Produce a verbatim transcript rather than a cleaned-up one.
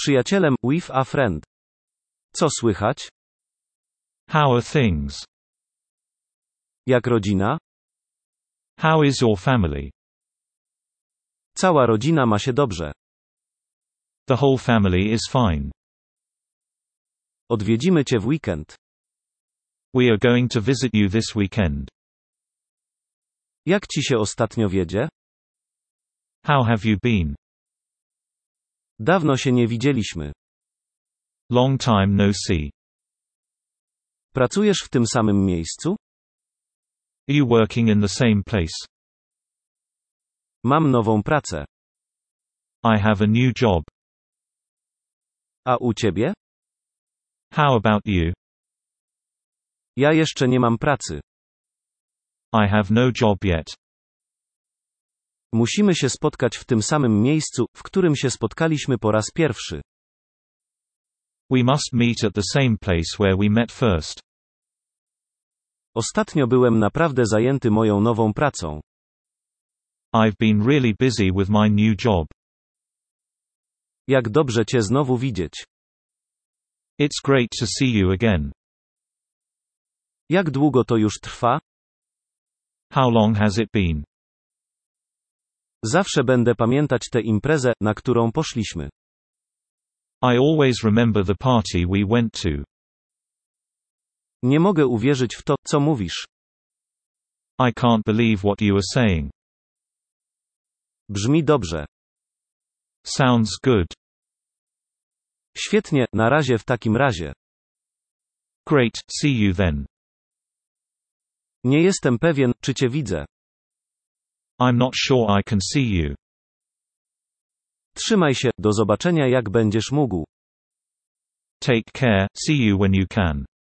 przyjacielem, with a friend. Co słychać? How are things? Jak rodzina? How is your family? Cała rodzina ma się dobrze. The whole family is fine. Odwiedzimy cię w weekend. We are going to visit you this weekend. Jak ci się ostatnio wiedzie? How have you been? Dawno się nie widzieliśmy. Long time no see. Pracujesz w tym samym miejscu? Are you working in the same place? Mam nową pracę. I have a new job. A u ciebie? How about you? Ja jeszcze nie mam pracy. I have no job yet. Musimy się spotkać w tym samym miejscu, w którym się spotkaliśmy po raz pierwszy. We must meet at the same place where we met first. Ostatnio byłem naprawdę zajęty moją nową pracą. I've been really busy with my new job. Jak dobrze cię znowu widzieć. It's great to see you again. Jak długo to już trwa? How long has it been? Zawsze będę pamiętać tę imprezę, na którą poszliśmy. I always remember the party we went to. Nie mogę uwierzyć w to, co mówisz. I can't believe what you are saying. Brzmi dobrze. Sounds good. Świetnie, na razie w takim razie. Great, see you then. Nie jestem pewien, czy cię widzę. I'm not sure I can see you. Trzymaj się, do zobaczenia jak będziesz mógł. Take care, see you when you can.